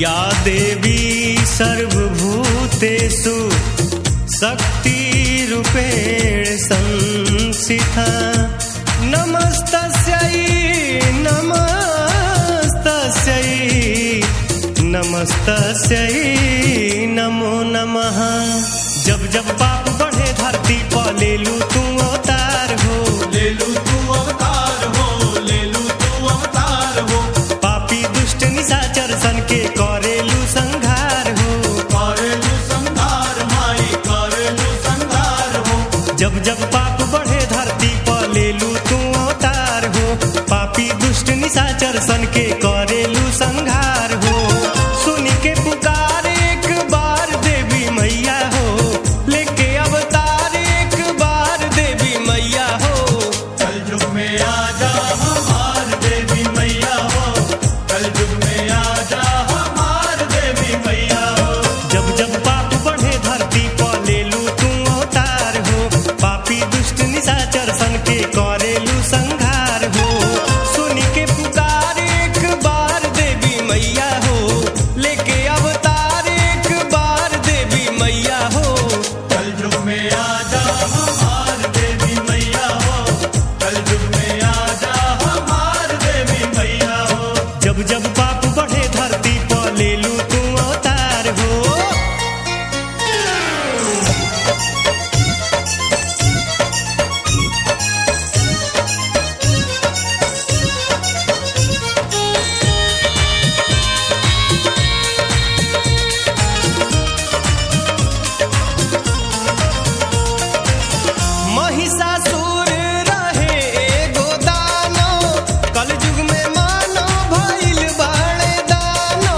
या देवी सर्वभूतेषु शक्तिरूपेण संस्थिता नमस्तस्यै नमस्तस्यै नमस्तस्यै नमो नमः। जब जब पाप बढ़े धरती पर ले लू तू अवतार हो, ले लू तू अवतार हो, ले लू तू अवतार हो। पापी दुष्ट निशाचर सन के करेलू संहार हो, करेलू संहार माई करेलू संहार हो। जब जब पाप बढ़े धरती पर ले लू तू अवतार हो, पापी दुष्ट निशाचर सन के करेलू संहार हो। सुन के पुकार एक बार देवी मैया हो, लेके अवतार एक बार देवी मैया हो। कल युग में आजा हमार देवी मैया हो, कल युग में आजा हमार देवी मैया हो। जब जब पाप बढ़े धरती पर ले लू तू अवतार हो, पापी दुष्ट निशाचर सन के करेलू संहार हो। सुन के पुकार एक बार देवी मैया हो, लेके अवतार एक बार देवी मैया हो। कल युग में आजा हमार देवी मैया हो, कल युग में आजा हमार देवी मैया हो। जब जब पाप बढ़े धरती पर ले लू तू अवतार हो। महिषासुर रहे एगो दानो, कलयुग में मानो भइल बाड़े दानो।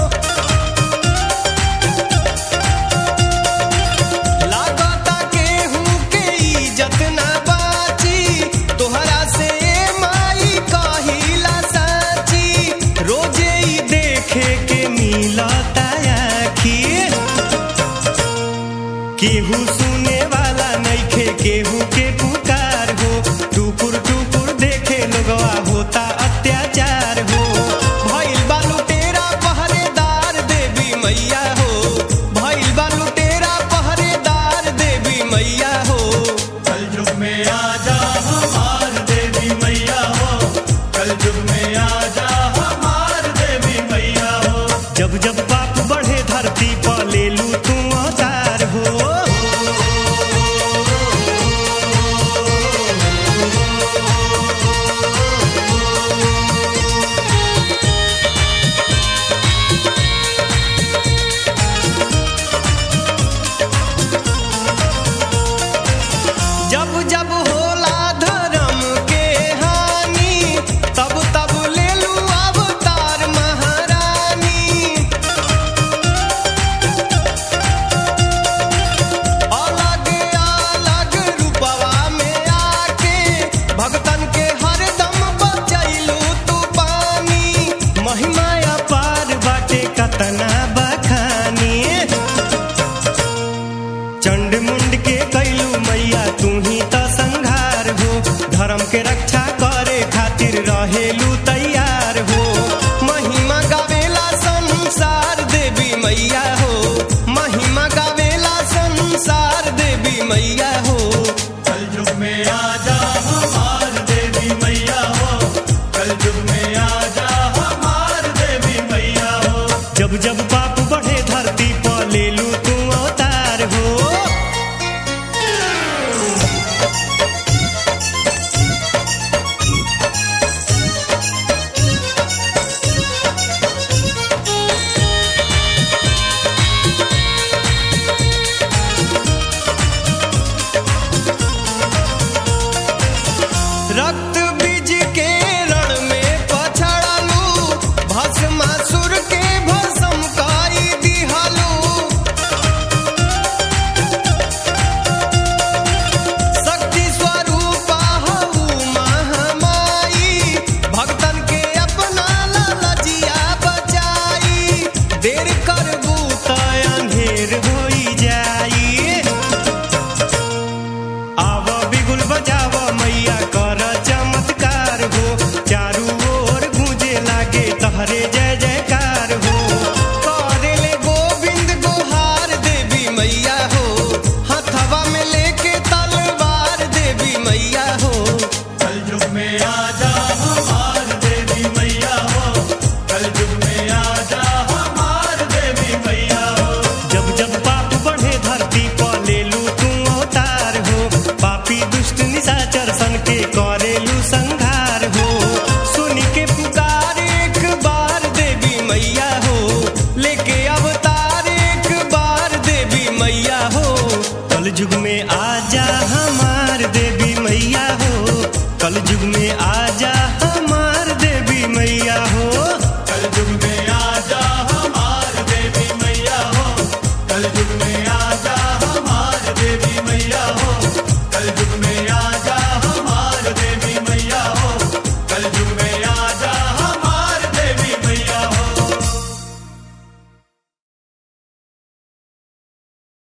लागता केहू के इज्जत ना बाची, तोहरा से माई कहिला साची। रोजे ही देखे के मिलता आखी, केहू सुने वाला नइखे केहू के पुकार हो। टुकुर टुकुर देखे लोगवा होता अत्याचार हो। भइल बा लुटेरा पहरेदार देवी मैया हो, भइल बा लुटेरा पहरेदार देवी मैया हो। कल युग में आजा हमार देवी मैया हो, कल युग में आजा हमार देवी मैया हो। जब जब पाप बढ़े धरती पर ले लू तू अवतार हो। जब जब होला धर्म के हानि, तब तब ले लू अवतार महारानी। अलग अलग रूपवा में आके भगतन के हरदम बचैलू तू पानी। महिमा अपार बाटे कतना बखानी, चंड मुंड के कैलू मैया तू ही त संहार हो। धर्म के रक्षा करे खातिर रहेलू तैयार हो। महिमा गावेला संसार देवी मैया हो, महिमा गावेला संसार देवी मैया हो। कल युग में आजा हमार देवी मैया हो, कल युग में आजा हमार देवी मैया हो। जब जब